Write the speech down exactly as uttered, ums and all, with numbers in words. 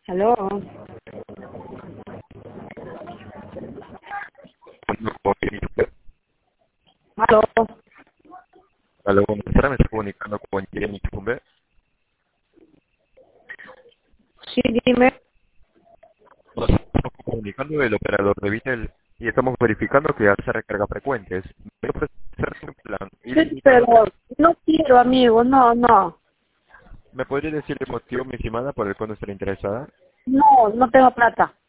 Aló. Aló. Aló, buenas tardes, me estoy comunicando con Jenny Chumbe. Sí, dime. Nos estamos comunicando del operador de Vitel y estamos verificando que hace recarga frecuentes. ¿Me puede ofrecer un plan Sí, ilimitado? pero no quiero, amigo, no, no. ¿Me podría decir el motivo, mi estimada, por el cual no estaría interesada? No, no tengo plata.